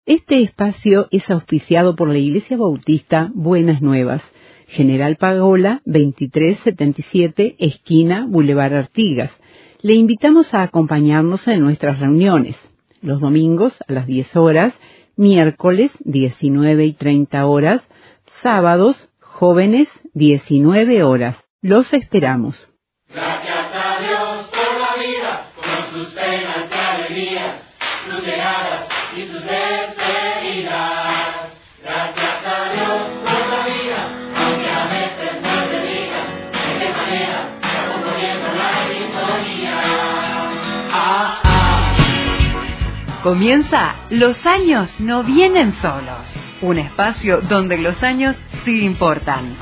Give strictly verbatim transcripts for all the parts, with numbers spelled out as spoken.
Este espacio es auspiciado por la Iglesia Bautista Buenas Nuevas, General Pagola, veintitrés setenta y siete, esquina Boulevard Artigas. Le invitamos a acompañarnos en nuestras reuniones, los domingos a las diez horas, miércoles diecinueve y treinta horas, sábados, jóvenes, diecinueve horas. Los esperamos. Gracias a Dios por la vida, con sus penas y alegrías, sus llegadas y sus despedidas. Gracias a Dios por la vida, aunque a veces no te diga de qué manera está componiendo la sintonía. Ah, ah. Comienza Los años no vienen solos, un espacio donde los años sí importan.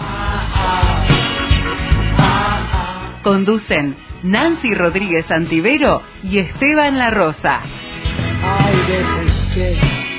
Conducen Nancy Rodríguez Antivero y Esteban La Rosa. Hay veces que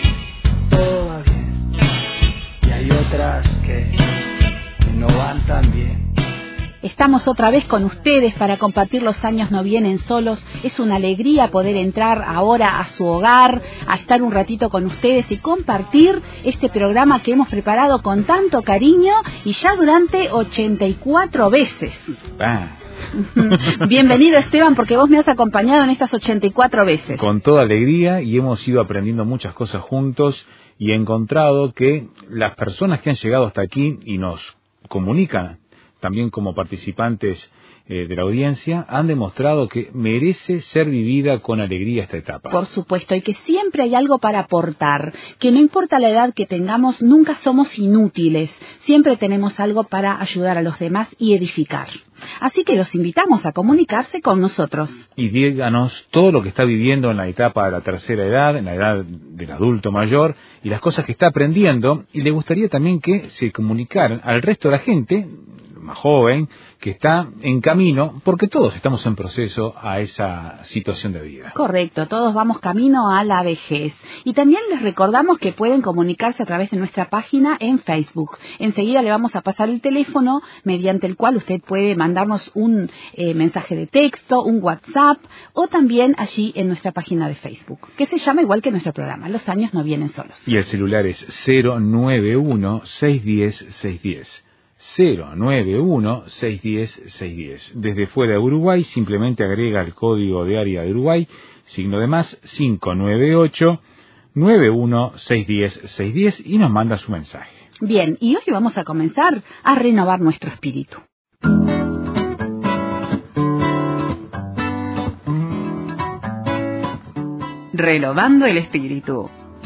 todo va bien y hay otras que no van tan bien. Estamos otra vez con ustedes para compartir Los años no vienen solos. Es una alegría poder entrar ahora a su hogar, a estar un ratito con ustedes y compartir este programa que hemos preparado con tanto cariño y ya durante ochenta y cuatro veces. Ah. Bienvenido, Esteban, porque vos me has acompañado en estas ochenta y cuatro veces. Con toda alegría, y hemos ido aprendiendo muchas cosas juntos y he encontrado que las personas que han llegado hasta aquí y nos comunican también como participantes eh, de la audiencia, han demostrado que merece ser vivida con alegría esta etapa. Por supuesto, y que siempre hay algo para aportar, que no importa la edad que tengamos, nunca somos inútiles, siempre tenemos algo para ayudar a los demás y edificar. Así que los invitamos a comunicarse con nosotros. Y díganos todo lo que está viviendo en la etapa de la tercera edad, en la edad del adulto mayor, y las cosas que está aprendiendo, y le gustaría también que se comunicaran al resto de la gente más joven, que está en camino, porque todos estamos en proceso a esa situación de vida. Correcto, todos vamos camino a la vejez. Y también les recordamos que pueden comunicarse a través de nuestra página en Facebook. Enseguida le vamos a pasar el teléfono mediante el cual usted puede mandarnos un eh, mensaje de texto, un WhatsApp, o también allí en nuestra página de Facebook, que se llama igual que nuestro programa, Los años no vienen solos. Y el celular es cero nueve uno, seis uno cero, seis uno cero. cero nueve uno, seis uno cero, seis uno cero. Desde fuera de Uruguay simplemente agrega el código de área de Uruguay, signo de más, cinco nueve ocho, nueve uno seis uno cero, seis uno cero y nos manda su mensaje. Bien, y hoy vamos a comenzar a renovar nuestro espíritu. Renovando el espíritu.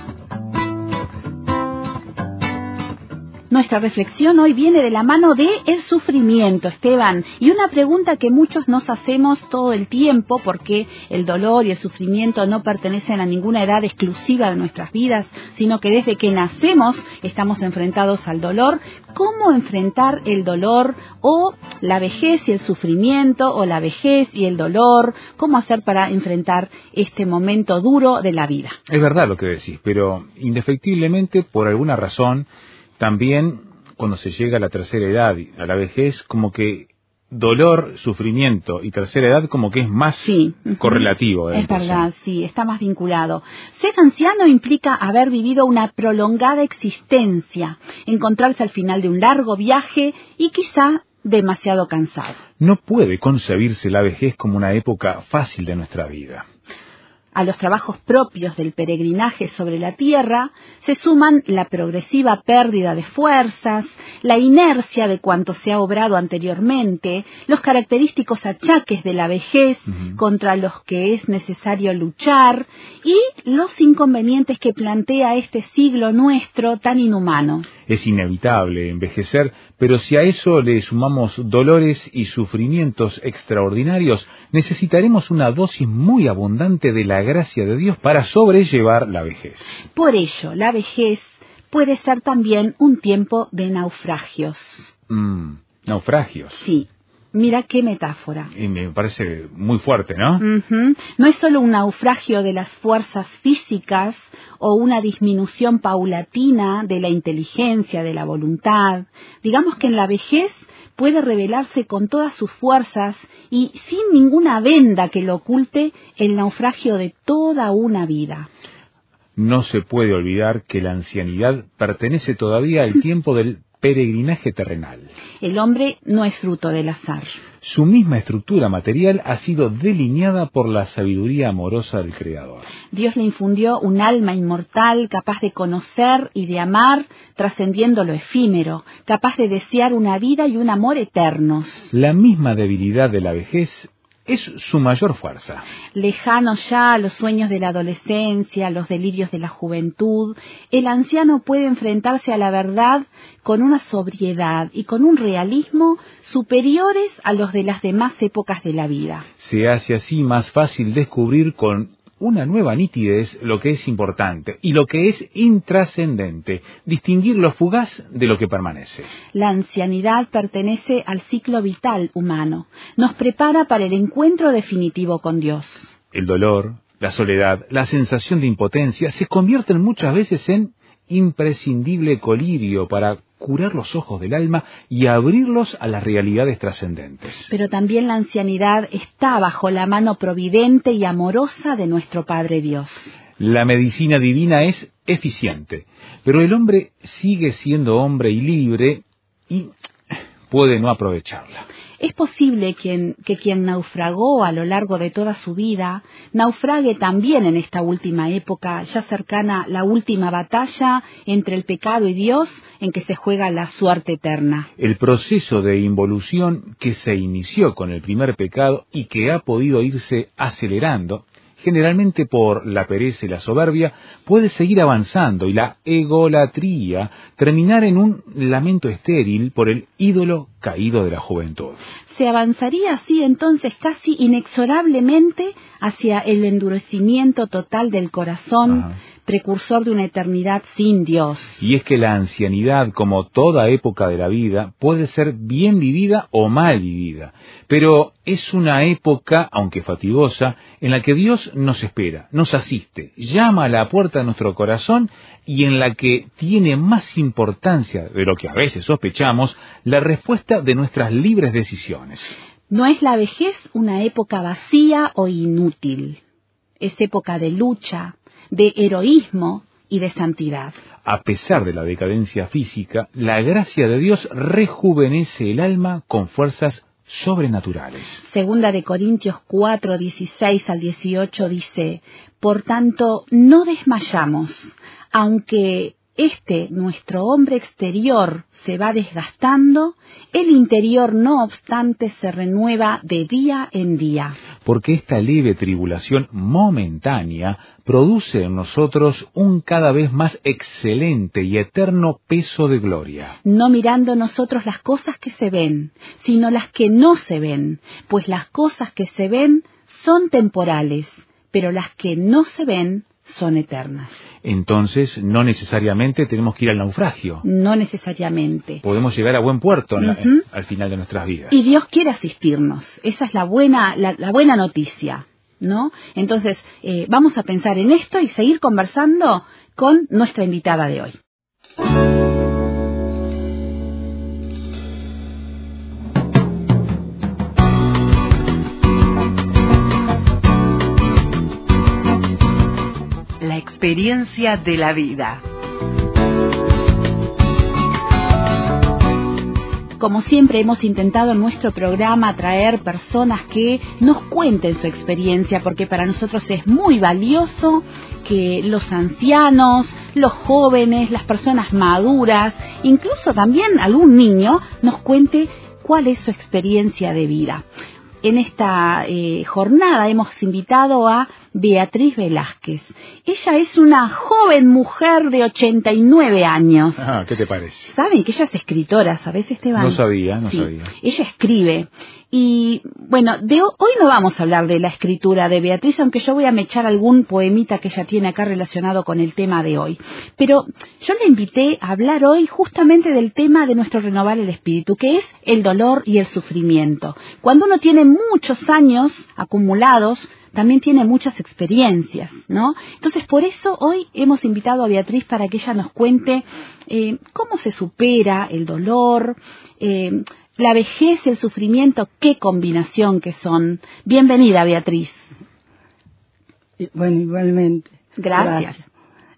Nuestra reflexión hoy viene de la mano de el sufrimiento, Esteban, y una pregunta que muchos nos hacemos todo el tiempo, porque el dolor y el sufrimiento no pertenecen a ninguna edad exclusiva de nuestras vidas, sino que desde que nacemos estamos enfrentados al dolor. ¿Cómo enfrentar el dolor o la vejez y el sufrimiento, o la vejez y el dolor? ¿Cómo hacer para enfrentar este momento duro de la vida? Es verdad lo que decís, pero indefectiblemente, por alguna razón, también cuando se llega a la tercera edad, a la vejez, como que dolor, sufrimiento y tercera edad como que es más sí, correlativo. Es verdad, sí, está más vinculado. Ser anciano implica haber vivido una prolongada existencia, encontrarse al final de un largo viaje y quizá demasiado cansado. No puede concebirse la vejez como una época fácil de nuestra vida. A los trabajos propios del peregrinaje sobre la tierra se suman la progresiva pérdida de fuerzas, la inercia de cuanto se ha obrado anteriormente, los característicos achaques de la vejez uh-huh. contra los que es necesario luchar y los inconvenientes que plantea este siglo nuestro tan inhumano. Es inevitable envejecer, pero si a eso le sumamos dolores y sufrimientos extraordinarios, necesitaremos una dosis muy abundante de la gracia de Dios para sobrellevar la vejez. Por ello, la vejez puede ser también un tiempo de naufragios. Mm, naufragios. Sí. Mira qué metáfora. Y me parece muy fuerte, ¿no? Uh-huh. No es solo un naufragio de las fuerzas físicas o una disminución paulatina de la inteligencia, de la voluntad. Digamos que en la vejez puede revelarse con todas sus fuerzas y sin ninguna venda que lo oculte el naufragio de toda una vida. No se puede olvidar que la ancianidad pertenece todavía al tiempo del peregrinaje terrenal. El hombre no es fruto del azar. Su misma estructura material ha sido delineada por la sabiduría amorosa del Creador. Dios le infundió un alma inmortal capaz de conocer y de amar, trascendiendo lo efímero, capaz de desear una vida y un amor eternos. La misma debilidad de la vejez es su mayor fuerza. Lejanos ya los sueños de la adolescencia, los delirios de la juventud, el anciano puede enfrentarse a la verdad con una sobriedad y con un realismo superiores a los de las demás épocas de la vida. Se hace así más fácil descubrir con una nueva nitidez lo que es importante y lo que es intrascendente, distinguir lo fugaz de lo que permanece. La ancianidad pertenece al ciclo vital humano, nos prepara para el encuentro definitivo con Dios. El dolor, la soledad, la sensación de impotencia se convierten muchas veces en imprescindible colirio para curar los ojos del alma y abrirlos a las realidades trascendentes. Pero también la ancianidad está bajo la mano providente y amorosa de nuestro Padre Dios. La medicina divina es eficiente, pero el hombre sigue siendo hombre y libre y puede no aprovecharla. Es posible quien, que quien naufragó a lo largo de toda su vida, naufrague también en esta última época, ya cercana la última batalla entre el pecado y Dios, en que se juega la suerte eterna. El proceso de involución que se inició con el primer pecado y que ha podido irse acelerando, generalmente por la pereza y la soberbia, puede seguir avanzando y la egolatría terminar en un lamento estéril por el ídolo caído de la juventud. Se avanzaría así entonces casi inexorablemente hacia el endurecimiento total del corazón, Ajá. precursor de una eternidad sin Dios. Y es que la ancianidad, como toda época de la vida, puede ser bien vivida o mal vivida, pero es una época, aunque fatigosa, en la que Dios nos espera, nos asiste, llama a la puerta de nuestro corazón y en la que tiene más importancia de lo que a veces sospechamos la respuesta de nuestras libres decisiones. No es la vejez una época vacía o inútil, es época de lucha, de heroísmo y de santidad. A pesar de la decadencia física, la gracia de Dios rejuvenece el alma con fuerzas sobrenaturales. Segunda de Corintios cuatro, dieciséis al dieciocho dice: por tanto, no desmayamos, aunque este nuestro hombre exterior se va desgastando, el interior no obstante se renueva de día en día. Porque esta leve tribulación momentánea produce en nosotros un cada vez más excelente y eterno peso de gloria. No mirando nosotros las cosas que se ven, sino las que no se ven, pues las cosas que se ven son temporales, pero las que no se ven son eternas. Entonces, no necesariamente tenemos que ir al naufragio. No necesariamente. Podemos llegar a buen puerto en la, uh-huh. al final de nuestras vidas. Y Dios quiere asistirnos. Esa es la buena, la, la buena noticia, ¿no? Entonces, eh, vamos a pensar en esto y seguir conversando con nuestra invitada de hoy. Experiencia de la vida. Como siempre hemos intentado en nuestro programa traer personas que nos cuenten su experiencia, porque para nosotros es muy valioso que los ancianos, los jóvenes, las personas maduras, incluso también algún niño, nos cuente cuál es su experiencia de vida. En esta eh, jornada hemos invitado a Beatriz Velázquez. Ella es una joven mujer de ochenta y nueve años. Ah, ¿qué te parece? ¿Saben que ella es escritora, sabes, Esteban? No sabía, no sí. sabía. Ella escribe. Y bueno, de hoy no vamos a hablar de la escritura de Beatriz, aunque yo voy a mechar algún poemita que ella tiene acá relacionado con el tema de hoy. Pero yo la invité a hablar hoy justamente del tema de nuestro renovar el espíritu, que es el dolor y el sufrimiento. Cuando uno tiene muchos años acumulados, también tiene muchas experiencias, ¿no? Entonces, por eso hoy hemos invitado a Beatriz para que ella nos cuente eh, cómo se supera el dolor, eh, la vejez y el sufrimiento, qué combinación que son. Bienvenida, Beatriz. Bueno, igualmente. Gracias. Gracias.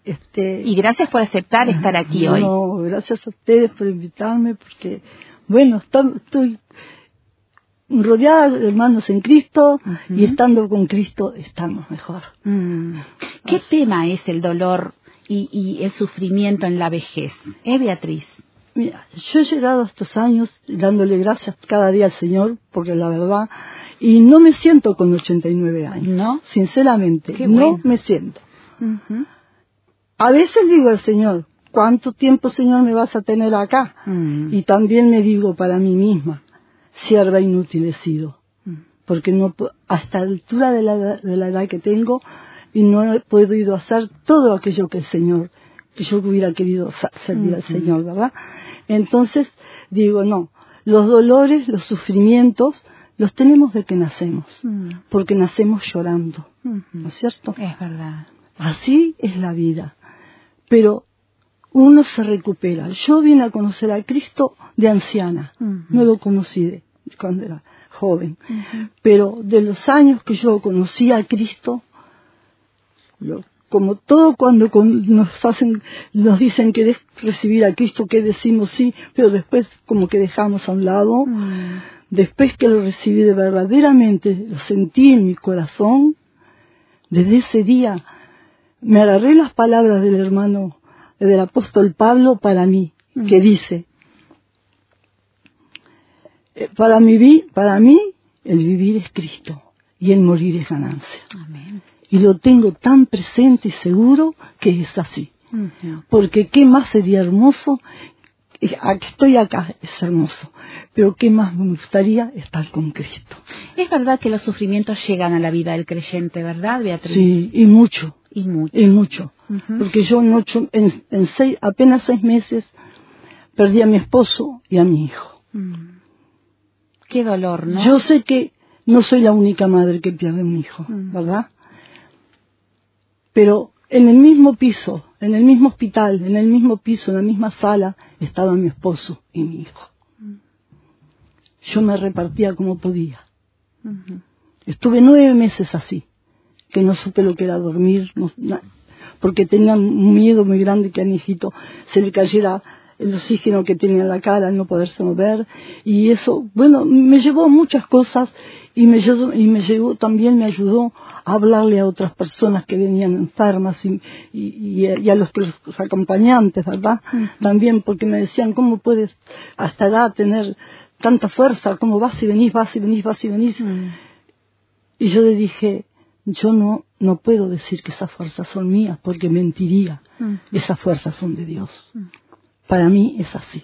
Este, Y gracias por aceptar estar aquí no, hoy. No, gracias a ustedes por invitarme, porque, bueno, está- estoy rodeada de hermanos en Cristo, Ujú. y estando con Cristo estamos mejor. Mm. ¿Qué tema es el dolor y, y el sufrimiento en la vejez? ¿Eh, Beatriz? Mira, yo he llegado a estos años dándole gracias cada día al Señor, porque la verdad, y no me siento con ochenta y nueve años, ¿No? sinceramente, Qué no bueno. me siento. Ujú. A veces digo al Señor, ¿cuánto tiempo, Señor, me vas a tener acá? Mm. Y también me digo para mí misma, sierva inútil he sido, Mm. porque no pu- a esta altura de la, de la edad que tengo, y no he podido hacer todo aquello que el Señor, que yo hubiera querido sa- servir al Ujú. Señor, ¿verdad? Entonces digo, no, los dolores, los sufrimientos, los tenemos de que nacemos, Mm. porque nacemos llorando, Ujú. ¿no es cierto? Es verdad. Así es la vida. Pero uno se recupera. Yo vine a conocer a Cristo de anciana. Ujú. No lo conocí de cuando era joven. Ujú. Pero de los años que yo conocí a Cristo, lo- como todo cuando con- nos hacen, nos dicen que querés recibir a Cristo, que decimos sí, pero después como que dejamos a un lado. Mm. Después que lo recibí de verdaderamente, lo sentí en mi corazón, desde ese día me agarré las palabras del hermano, del apóstol Pablo para mí, Mm. que dice, eh, para mí, vi- para mí el vivir es Cristo y el morir es ganancia. Amén. Y lo tengo tan presente y seguro que es así. Ujú. Porque qué más sería hermoso, eh, aquí estoy acá, es hermoso, pero qué más me gustaría estar con Cristo. Es verdad que los sufrimientos llegan a la vida del creyente, ¿verdad, Beatriz? Sí, y mucho, Y mucho. y mucho. Ujú. Porque yo en, ocho, en, en seis, apenas seis meses perdí a mi esposo y a mi hijo. Mm. Qué dolor, ¿no? Yo sé que no soy la única madre que pierde un hijo, Mm. ¿verdad? Pero en el mismo piso, en el mismo hospital, en el mismo piso, en la misma sala, estaba mi esposo y mi hijo. Yo me repartía como podía. Ujú. Estuve nueve meses así, que no supe lo que era dormir, no- na- porque tenía un miedo muy grande que a mi hijito se le cayera el oxígeno que tenía en la cara al no poderse mover, y eso, bueno, me llevó a muchas cosas, y me llevó, y me llevó, también me ayudó a hablarle a otras personas que venían enfermas, y, y, y a, y a los, los acompañantes, ¿verdad? Ujú. También porque me decían, ¿cómo puedes a esta edad tener tanta fuerza? ¿Cómo vas y venís, vas y venís, vas y venís? Mm. Y yo le dije, yo no, no puedo decir que esas fuerzas son mías, porque mentiría. Ujú. Esas fuerzas son de Dios. Mm. Para mí es así.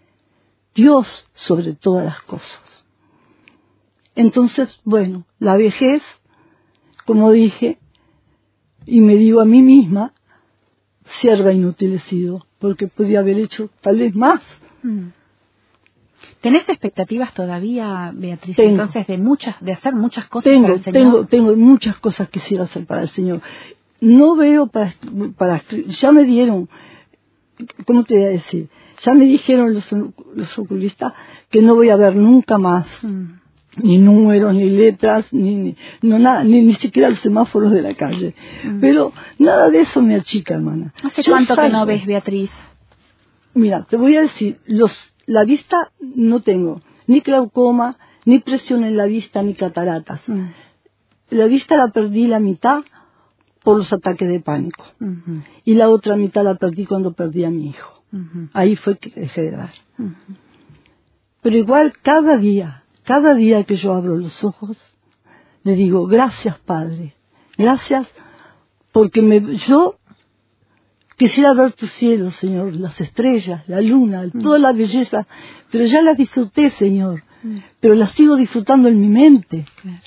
Dios sobre todas las cosas. Entonces, bueno, la vejez, como dije, y me digo a mí misma, sierva inútil he sido, porque podía haber hecho tal vez más. Mm. ¿Tenés expectativas todavía, Beatriz, Tengo. entonces de muchas, de hacer muchas cosas para Tengo, el Señor? tengo, tengo muchas cosas que quisiera hacer para el Señor. No veo para, para, ya me dieron, ¿cómo te voy a decir? Ya me dijeron los, los oculistas que no voy a ver nunca más Mm. ni números, ni letras, ni, ni, no, nada, ni, ni siquiera los semáforos de la calle. Mm. Pero nada de eso me achica, hermana. ¿Hace Yo cuánto que salgo. no ves, Beatriz? Mira, te voy a decir, los, la vista no tengo, ni glaucoma, ni presión en la vista, ni cataratas. Mm. La vista la perdí la mitad por los ataques de pánico. Ujú. Y la otra mitad la perdí cuando perdí a mi hijo. Ujú. Ahí fue que dejé de ver. Ujú. Pero igual cada día, cada día que yo abro los ojos, le digo, gracias Padre, gracias porque me, yo quisiera ver tu cielo, Señor, las estrellas, la luna, toda la belleza, pero ya las disfruté, Señor, Mm. pero las sigo disfrutando en mi mente. Claro.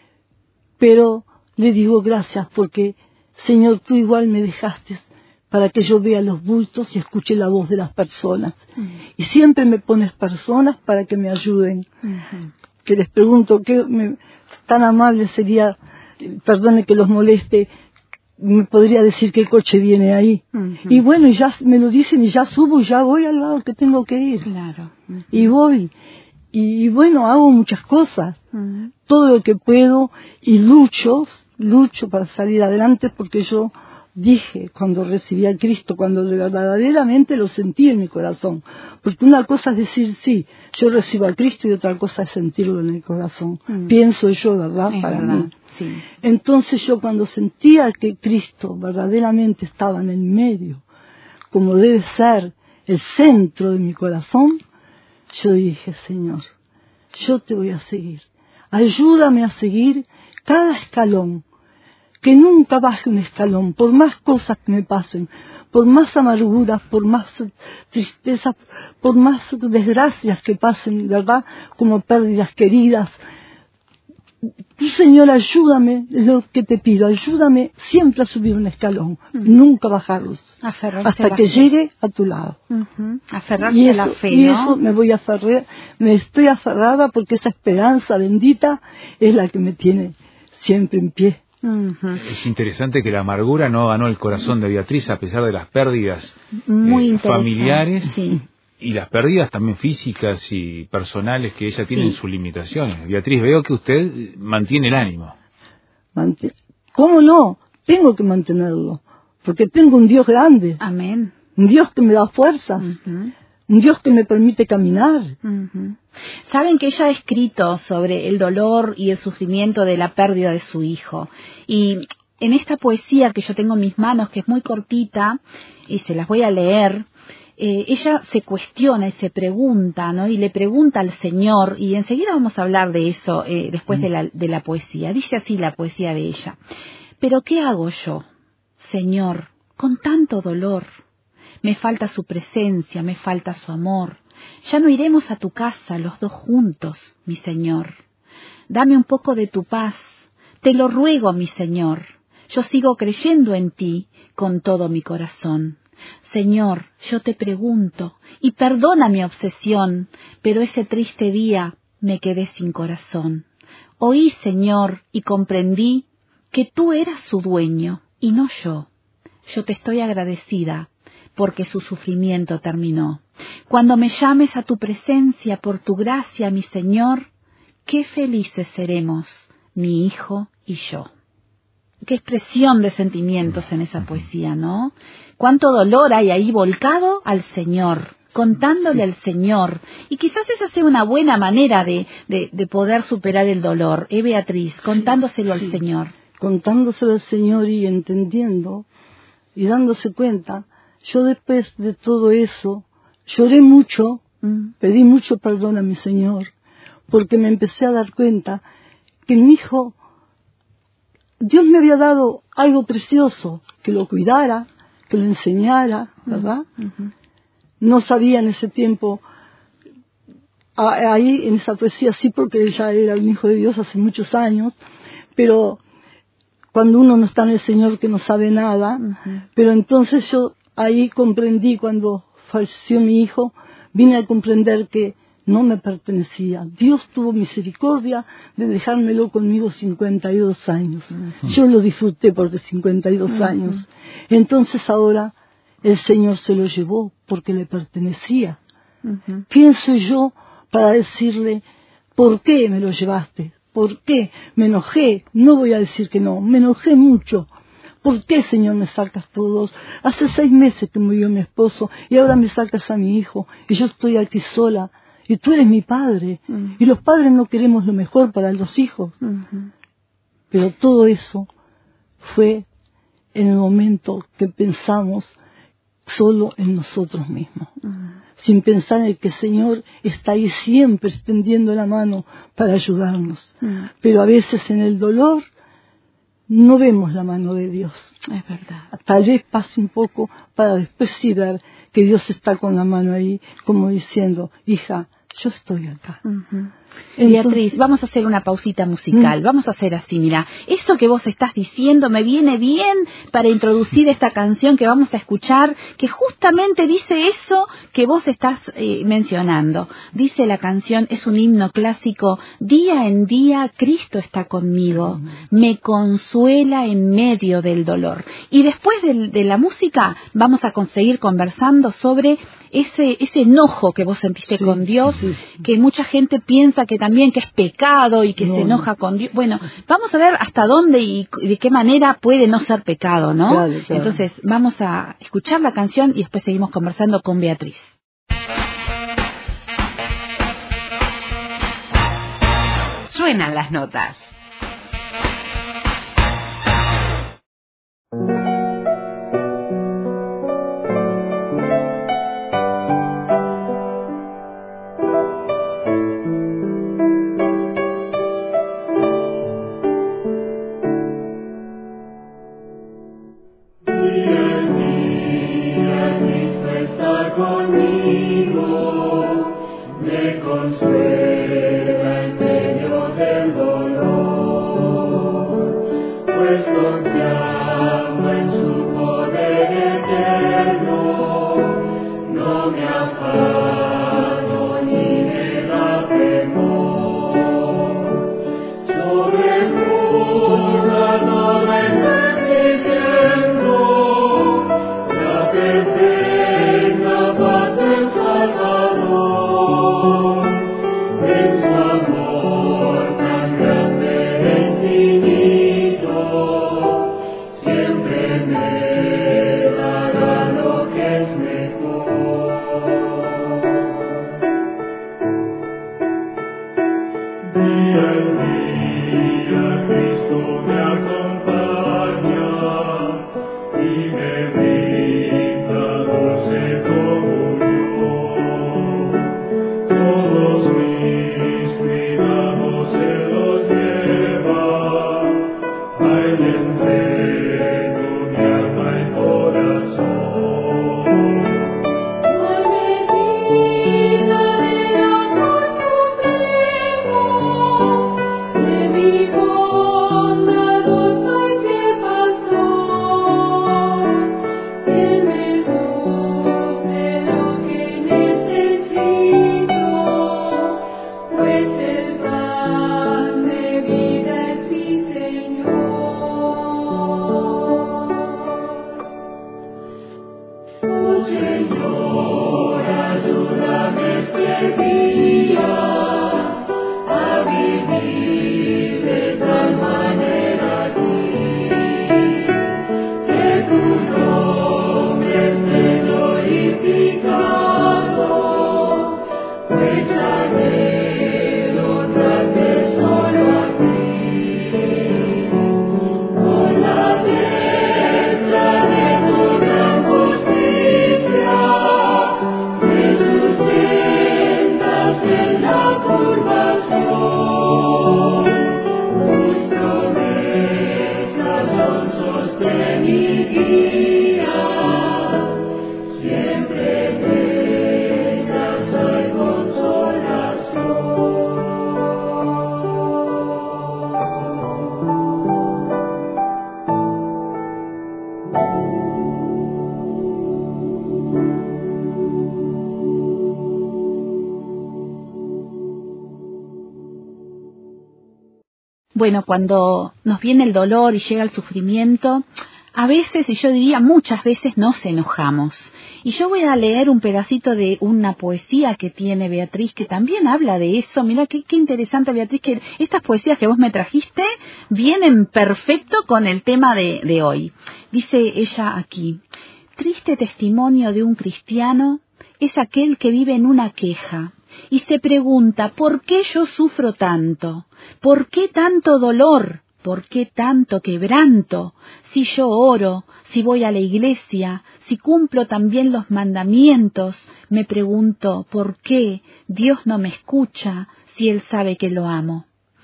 Pero le digo gracias porque, Señor, tú igual me dejaste para que yo vea los bultos y escuche la voz de las personas. Mm. Y siempre me pones personas para que me ayuden. Ujú. Que les pregunto, qué me- tan amable sería, eh, perdone que los moleste, me podría decir qué coche viene ahí. Ujú. Y bueno, y ya me lo dicen y ya subo y ya voy al lado que tengo que ir. Claro. Ujú. Y voy. Y, y bueno, hago muchas cosas. Ujú. Todo lo que puedo y lucho, lucho para salir adelante porque yo dije cuando recibí a Cristo, cuando verdaderamente lo sentí en mi corazón. Porque una cosa es decir, sí, yo recibo a Cristo, y otra cosa es sentirlo en el corazón. Mm. Pienso yo, ¿verdad? Es Para verdad, mí. sí. Entonces yo cuando sentía que Cristo verdaderamente estaba en el medio, como debe ser el centro de mi corazón, yo dije, Señor, yo te voy a seguir. Ayúdame a seguir cada escalón, que nunca baje un escalón, por más cosas que me pasen, por más amarguras, por más tristezas, por más desgracias que pasen, ¿verdad? Como pérdidas queridas. Tú, Señor, ayúdame, es lo que te pido, ayúdame siempre a subir un escalón, uh-huh. nunca bajarlos, Aferrarse hasta que fe. llegue a tu lado. Uh-huh. Aferrarse y eso, a la fe, y ¿no? eso me voy a aferrar, me estoy aferrada porque esa esperanza bendita es la que me tiene siempre en pie. Uh-huh. Es interesante que la amargura no ganó el corazón de Beatriz a pesar de las pérdidas Muy eh, familiares sí. y las pérdidas también físicas y personales que ella tiene sí. en sus limitaciones. Beatriz, veo que usted mantiene el ánimo. Mant- ¿Cómo no? Tengo que mantenerlo, porque tengo un Dios grande. Amén. Un Dios que me da fuerzas. Uh-huh. Un Dios que me permite caminar. Uh-huh. Saben que ella ha escrito sobre el dolor y el sufrimiento de la pérdida de su hijo. Y en esta poesía que yo tengo en mis manos, que es muy cortita, y se las voy a leer, eh, ella se cuestiona y se pregunta, ¿no? Y le pregunta al Señor, y enseguida vamos a hablar de eso eh, después mm. de, la, de la poesía. Dice así la poesía de ella. ¿Pero qué hago yo, Señor, con tanto dolor? Me falta su presencia, me falta su amor. Ya no iremos a tu casa los dos juntos, mi Señor. Dame un poco de tu paz, te lo ruego, mi Señor. Yo sigo creyendo en ti con todo mi corazón. Señor, yo te pregunto, y perdona mi obsesión, pero ese triste día me quedé sin corazón. Oí, Señor, y comprendí que tú eras su dueño, y no yo. Yo te estoy agradecida, porque su sufrimiento terminó. Cuando me llames a tu presencia por tu gracia, mi Señor, qué felices seremos, mi hijo y yo. Qué expresión de sentimientos en esa poesía, ¿no? Cuánto dolor hay ahí volcado al Señor, contándole al Señor. Y quizás esa sea una buena manera de, de, de poder superar el dolor, ¿eh, Beatriz? Contándoselo sí, al sí. Señor. Contándoselo al Señor y entendiendo y dándose cuenta. Yo después de todo eso lloré mucho, mm. pedí mucho perdón a mi Señor, porque me empecé a dar cuenta que mi hijo, Dios me había dado algo precioso, que lo cuidara, que lo enseñara, ¿verdad? Mm-hmm. No sabía en ese tiempo, ahí en esa poesía sí, porque ella era un hijo de Dios hace muchos años, pero cuando uno no está en el Señor que no sabe nada, mm-hmm. pero entonces yo ahí comprendí, cuando falleció mi hijo, vine a comprender que no me pertenecía. Dios tuvo misericordia de dejármelo conmigo cincuenta y dos años. Uh-huh. Yo lo disfruté por cincuenta y dos uh-huh. años. Entonces ahora el Señor se lo llevó porque le pertenecía. Uh-huh. ¿Quién soy yo para decirle, ¿por qué me lo llevaste? ¿Por qué? Me enojé. No voy a decir que no. Me enojé mucho. ¿Por qué, Señor, me sacas todos? Hace seis meses que murió mi esposo y ahora me sacas a mi hijo y yo estoy aquí sola y tú eres mi padre. Uh-huh. Y los padres no queremos lo mejor para los hijos. Uh-huh. Pero todo eso fue en el momento que pensamos solo en nosotros mismos. Uh-huh. Sin pensar en que el Señor está ahí siempre extendiendo la mano para ayudarnos. Uh-huh. Pero a veces en el dolor no vemos la mano de Dios. Es verdad. Tal vez pase un poco para después sí ver que Dios está con la mano ahí, como diciendo, hija, yo estoy acá. Uh-huh. Entonces, Beatriz, vamos a hacer una pausita musical. ¿Mm? Vamos a hacer así, mira, eso que vos estás diciendo me viene bien para introducir esta canción que vamos a escuchar, que justamente dice eso que vos estás eh, mencionando. Dice la canción, es un himno clásico, día en día Cristo está conmigo, me consuela en medio del dolor. Y después de, de la música vamos a seguir conversando sobre ese, ese enojo que vos sentiste sí, con Dios, sí, sí. que mucha gente piensa piensa que también que es pecado y que no, se enoja con Dios. Bueno, vamos a ver hasta dónde y de qué manera puede no ser pecado, ¿no? Claro, claro. Entonces, vamos a escuchar la canción y después seguimos conversando con Beatriz. Suenan las notas. Bueno, cuando nos viene el dolor y llega el sufrimiento, a veces, y yo diría muchas veces, nos enojamos. Y yo voy a leer un pedacito de una poesía que tiene Beatriz, que también habla de eso. Mira qué, qué interesante, Beatriz, que estas poesías que vos me trajiste vienen perfecto con el tema de, de hoy. Dice ella aquí: triste testimonio de un cristiano es aquel que vive en una queja y se pregunta, ¿por qué yo sufro tanto? ¿Por qué tanto dolor? ¿Por qué tanto quebranto? Si yo oro, si voy a la iglesia, si cumplo también los mandamientos, me pregunto, ¿por qué Dios no me escucha si Él sabe que lo amo?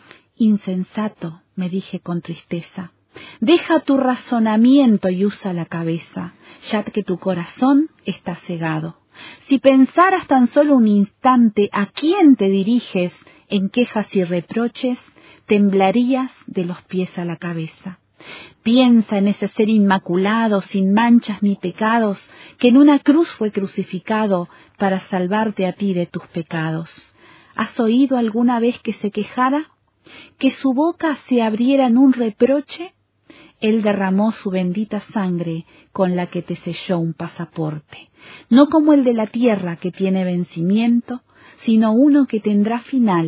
Insensato, me dije con tristeza, deja tu razonamiento y usa la cabeza, ya que tu corazón está cegado. Si pensaras tan solo un instante a quién te diriges en quejas y reproches, temblarías de los pies a la cabeza. Piensa en ese ser inmaculado, sin manchas ni pecados, que en una cruz fue crucificado para salvarte a ti de tus pecados. ¿Has oído alguna vez que se quejara? ¿Que su boca se abriera en un reproche? Él derramó su bendita sangre con la que te selló un pasaporte, no como el de la tierra que tiene vencimiento, sino uno que tendrá final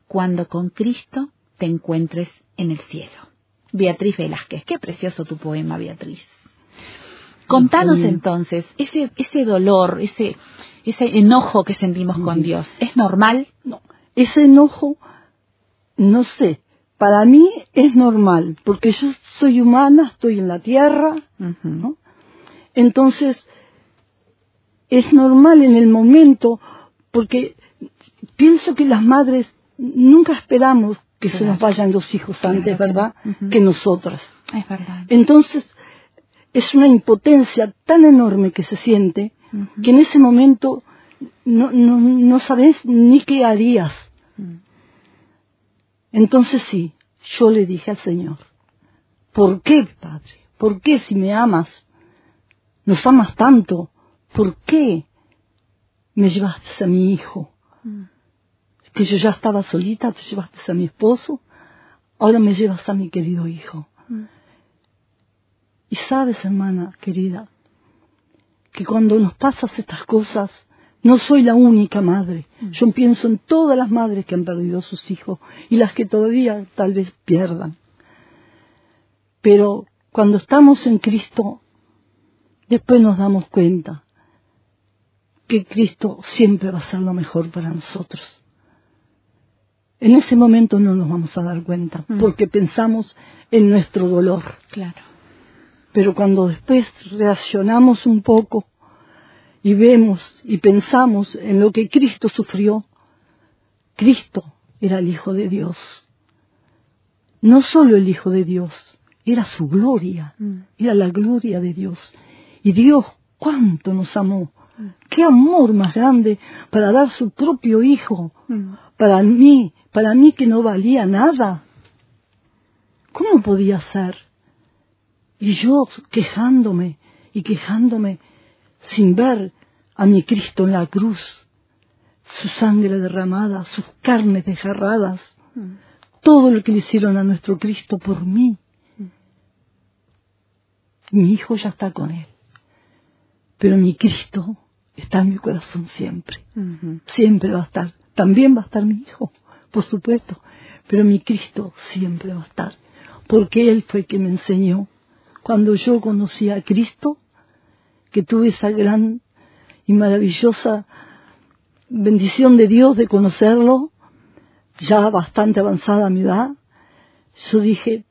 cuando con Cristo te encuentres en el cielo. Beatriz Velázquez, qué precioso tu poema, Beatriz. Contanos entonces, ese ese dolor, ese ese enojo que sentimos con Dios, ¿es normal? No, ese enojo, no sé, para mí es normal, porque yo soy humana, estoy en la tierra, uh-huh. ¿no? Entonces, es normal en el momento, porque pienso que las madres nunca esperamos que claro. se nos vayan los hijos claro, antes, ¿verdad?, uh-huh. que nosotras. Es verdad. Entonces, es una impotencia tan enorme que se siente, uh-huh. que en ese momento no, no, no sabes ni qué harías. Uh-huh. Entonces sí, yo le dije al Señor, ¿por qué, Padre? ¿Por qué si me amas, nos amas tanto, por qué me llevaste a mi hijo? Uh-huh. Que yo ya estaba solita, te llevaste a mi esposo, ahora me llevas a mi querido hijo. Uh-huh. Y sabes, hermana querida, que cuando nos pasan estas cosas, no soy la única madre. Uh-huh. Yo pienso en todas las madres que han perdido a sus hijos y las que todavía tal vez pierdan. Pero cuando estamos en Cristo, después nos damos cuenta que Cristo siempre va a ser lo mejor para nosotros. En ese momento no nos vamos a dar cuenta, uh-huh. porque pensamos en nuestro dolor. Claro. Pero cuando después reaccionamos un poco y vemos y pensamos en lo que Cristo sufrió, Cristo era el Hijo de Dios. No solo el Hijo de Dios, era su gloria, mm. era la gloria de Dios. Y Dios, cuánto nos amó. Mm. Qué amor más grande para dar su propio Hijo, mm. para mí, para mí que no valía nada. ¿Cómo podía ser? Y yo quejándome y quejándome sin ver a mi Cristo en la cruz, su sangre derramada, sus carnes desgarradas, mm. todo lo que le hicieron a nuestro Cristo por mí. Mm. Mi hijo ya está con él, pero mi Cristo está en mi corazón siempre, mm-hmm. siempre va a estar. También va a estar mi hijo, por supuesto, pero mi Cristo siempre va a estar, porque Él fue quien me enseñó. Cuando yo conocí a Cristo, que tuve esa gran y maravillosa bendición de Dios de conocerlo, ya bastante avanzada a mi edad, yo dije,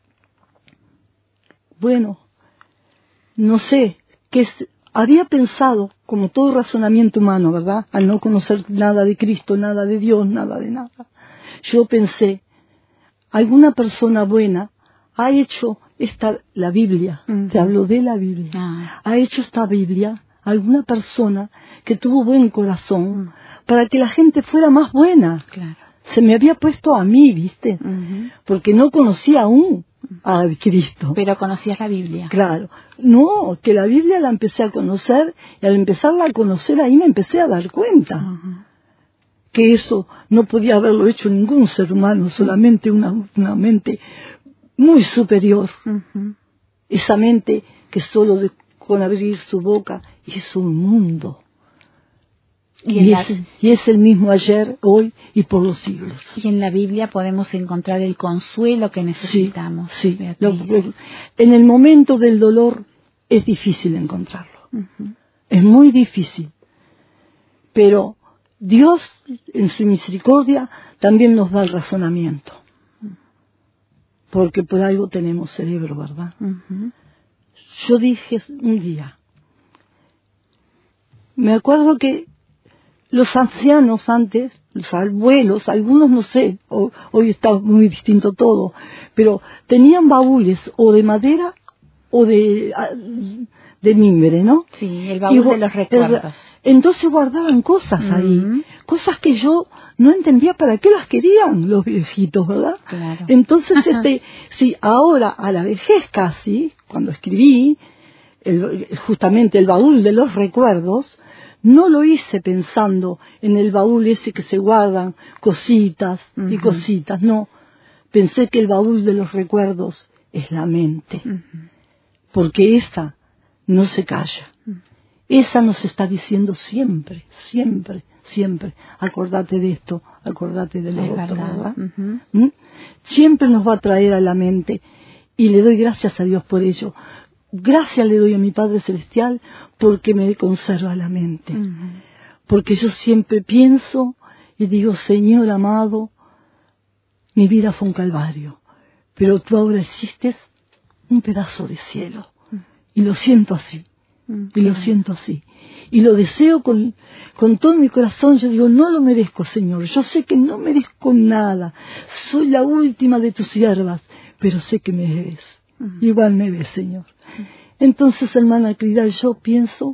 bueno, no sé, que es, había pensado, como todo razonamiento humano, ¿verdad?, al no conocer nada de Cristo, nada de Dios, nada de nada, yo pensé, alguna persona buena ha hecho esta, la Biblia, uh-huh. te hablo de la Biblia, ah. ha hecho esta Biblia alguna persona que tuvo buen corazón uh-huh. para que la gente fuera más buena. Claro. Se me había puesto a mí, ¿viste? Uh-huh. Porque no conocía aún a Cristo. Pero conocías la Biblia. Claro. No, que la Biblia la empecé a conocer y al empezarla a conocer ahí me empecé a dar cuenta. Uh-huh. Que eso no podía haberlo hecho ningún ser humano, solamente una, una mente muy superior, uh-huh. esa mente que solo de, con abrir su boca hizo un mundo. Y, y, es, y es el mismo ayer, hoy y por los siglos. Y en la Biblia podemos encontrar el consuelo que necesitamos. Sí, sí. Lo, en el momento del dolor es difícil encontrarlo. Uh-huh. Es muy difícil. Pero Dios, en su misericordia, también nos da el razonamiento. Porque por algo tenemos cerebro, ¿verdad? Uh-huh. Yo dije un día, me acuerdo que los ancianos antes, los abuelos, algunos no sé, o, hoy está muy distinto todo, pero tenían baúles o de madera o de, de mimbre, ¿no? Sí, el baúl y, de los recuerdos. El, entonces guardaban cosas uh-huh. ahí, cosas que yo no entendía para qué las querían los viejitos, ¿verdad? Claro. Entonces, este, sí, ahora a la vejez casi, cuando escribí el, justamente el baúl de los recuerdos, no lo hice pensando en el baúl ese que se guardan cositas uh-huh. y cositas, no. Pensé que el baúl de los recuerdos es la mente, uh-huh. porque esa no se calla. Uh-huh. Esa nos está diciendo siempre, siempre, siempre, acordate de esto, acordate de lo Es otro, verdad. ¿verdad? Ujú. ¿Mm? Siempre nos va a traer a la mente, y le doy gracias a Dios por ello. Gracias le doy a mi Padre Celestial porque me conserva la mente. Ujú. Porque yo siempre pienso y digo, Señor amado, mi vida fue un calvario, pero tú ahora hiciste un pedazo de cielo. Y lo siento así, y lo siento así. Y lo deseo con, con todo mi corazón. Yo digo, no lo merezco, Señor. Yo sé que no merezco nada. Soy la última de tus siervas, pero sé que me ves. Igual me ves, Señor. Entonces, hermana querida, yo pienso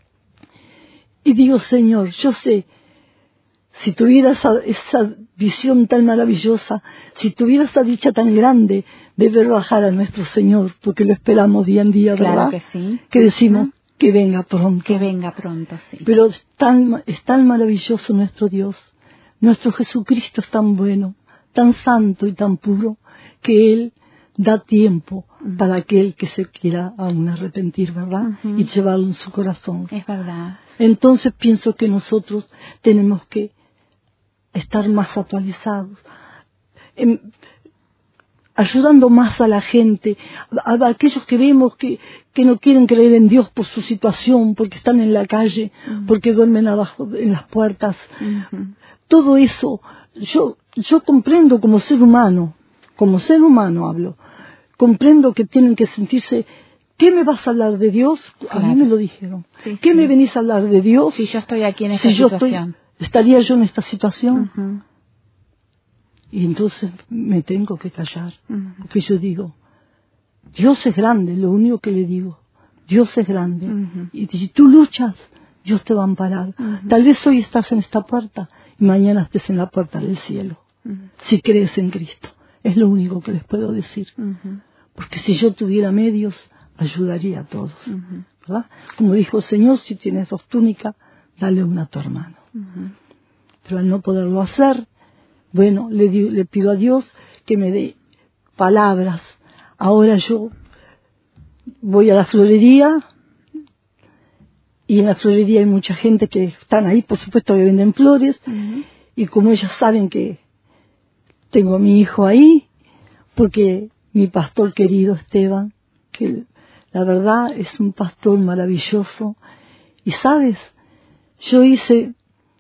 y digo, Señor, yo sé, si tuviera esa, esa visión tan maravillosa, si tuviera esa dicha tan grande de ver bajar a nuestro Señor, porque lo esperamos día en día, ¿verdad? Claro que sí. Que decimos, Ujú. que venga pronto. Que venga pronto, sí. Pero es tan, es tan maravilloso nuestro Dios, nuestro Jesucristo es tan bueno, tan santo y tan puro, que Él da tiempo Ujú. para aquel que se quiera aún arrepentir, ¿verdad? Ujú. Y llevarlo en su corazón. Es verdad. Entonces pienso que nosotros tenemos que estar más actualizados, em, ayudando más a la gente, a, a aquellos que vemos que, que no quieren creer en Dios por su situación, porque están en la calle, Ujú. porque duermen abajo en las puertas. Ujú. Todo eso, yo, yo comprendo como ser humano, como ser humano hablo, comprendo que tienen que sentirse, ¿qué me vas a hablar de Dios? A Claro. mí me lo dijeron. Sí, ¿Qué sí. me venís a hablar de Dios? Si yo estoy aquí en esta si yo estoy, situación. ¿estaría yo en esta situación? Ujú. Y entonces me tengo que callar, Ujú. porque yo digo, Dios es grande, lo único que le digo, Dios es grande. Ujú. Y si tú luchas, Dios te va a amparar. Ujú. Tal vez hoy estás en esta puerta y mañana estés en la puerta del cielo, Ujú. si crees en Cristo. Es lo único que les puedo decir. Ujú. Porque si yo tuviera medios, ayudaría a todos. Ujú. ¿Verdad? Como dijo el Señor, si tienes dos túnicas, dale una a tu hermano. Ujú. Pero al no poderlo hacer, bueno, le, di- le pido a Dios que me dé palabras. Ahora yo voy a la florería y en la florería hay mucha gente que están ahí, por supuesto que venden flores, Ujú. y como ellas saben que tengo a mi hijo ahí, porque mi pastor querido Esteban, que la verdad es un pastor maravilloso, y sabes, yo hice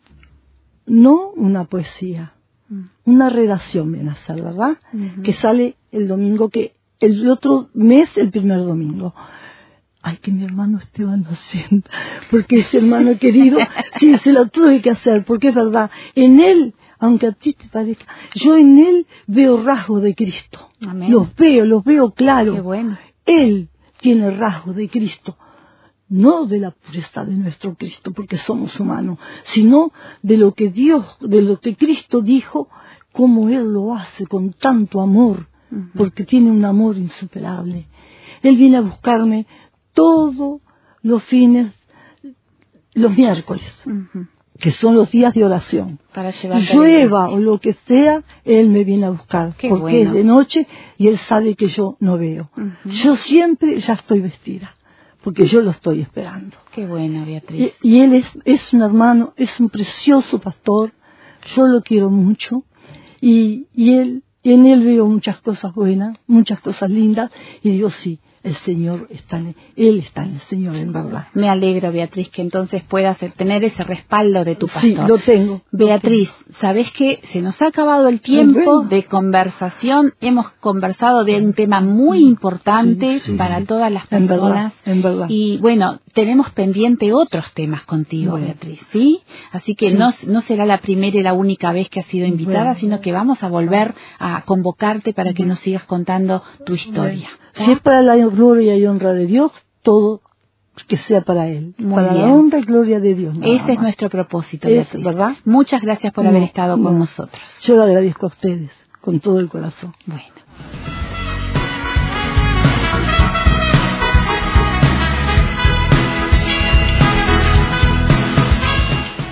no una poesía, una redacción viene a ser, ¿verdad? Ujú. Que sale el domingo, que el otro mes, el primer domingo. Ay, que mi hermano Esteban lo sienta, porque ese hermano querido, sí, se lo tuve que hacer, porque es verdad, en él, aunque a ti te parezca, yo en él veo rasgos de Cristo. Amén. Los veo, los veo claro. Qué bueno. Él tiene rasgos de Cristo. No de la pureza de nuestro Cristo, porque somos humanos, sino de lo que Dios, de lo que Cristo dijo, cómo Él lo hace con tanto amor, Ujú. porque tiene un amor insuperable. Él viene a buscarme todos los fines, los miércoles, Ujú. que son los días de oración. Para Y llevarte llueva alegría. o lo que sea, Él me viene a buscar, Qué porque bueno. es de noche y Él sabe que yo no veo. Ujú. Yo siempre ya estoy vestida, porque yo lo estoy esperando. Qué bueno, Beatriz. Y, y él es, es un hermano, es un precioso pastor, yo lo quiero mucho, y, y él, y en él veo muchas cosas buenas, muchas cosas lindas, y digo, sí, el Señor está en, Él está en el Señor, en verdad. Me alegro, Beatriz, que entonces puedas tener ese respaldo de tu pastor. Sí, lo tengo. Beatriz, ¿sabés qué? Se nos ha acabado el tiempo bueno. de conversación. Hemos conversado de un tema muy importante Sí, sí, para sí. todas las En verdad, personas. en verdad. Y bueno, tenemos pendiente otros temas contigo, Bueno. Beatriz, ¿sí? Así que Sí. no, no será la primera y la única vez que has sido invitada, Bueno. sino que vamos a volver a convocarte para que nos sigas contando tu historia. Si es para la gloria y honra de Dios, todo que sea para Él. Muy para bien. la honra y gloria de Dios. nada Ese es más. nuestro propósito, Es, Beatriz. ¿verdad? Muchas gracias por No, haber estado con no. nosotros. Yo le agradezco a ustedes, con todo el corazón. Bueno.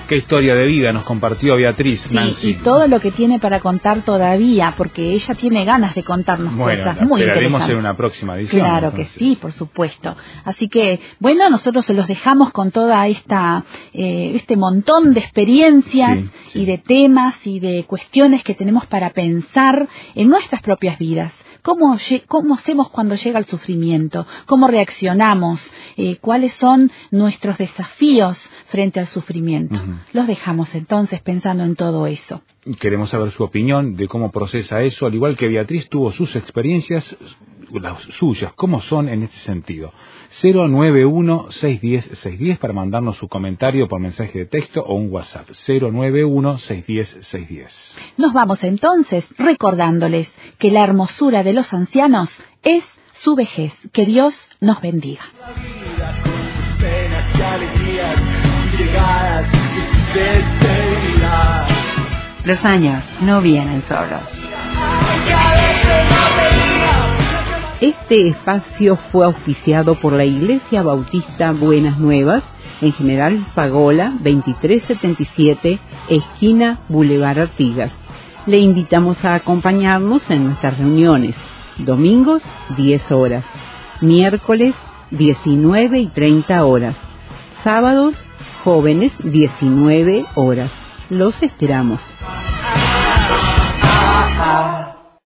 Qué historia de vida nos compartió Beatriz, Sí, Nancy. y todo lo que tiene para contar todavía, porque ella tiene ganas de contarnos Bueno, cosas la muy esperaremos interesantes. en una próxima edición. Claro entonces. que sí, por supuesto. Así que, bueno, nosotros se los dejamos con toda esta eh, este montón de experiencias Sí, sí. y de temas y de cuestiones que tenemos para pensar en nuestras propias vidas. ¿Cómo, lle- cómo hacemos cuando llega el sufrimiento? ¿Cómo reaccionamos? Eh, ¿Cuáles son nuestros desafíos frente al sufrimiento? Ujú. Los dejamos entonces pensando en todo eso. Queremos saber su opinión de cómo procesa eso, al igual que Beatriz tuvo sus experiencias, las suyas, cómo son en este sentido. cero nueve uno, seis uno cero, seis uno cero para mandarnos su comentario por mensaje de texto o un WhatsApp. cero nueve uno, seis uno cero, seis uno cero. Nos vamos entonces recordándoles que la hermosura de los ancianos es su vejez. Que Dios nos bendiga. Penas y alegrías, llegadas y despedidas. Los años no vienen solos. Este espacio fue auspiciado por la Iglesia Bautista Buenas Nuevas, en General Pagola veintitrés setenta y siete, esquina Boulevard Artigas. Le invitamos a acompañarnos en nuestras reuniones, domingos diez horas, miércoles diecinueve y treinta horas, sábados jóvenes diecinueve horas. Los esperamos.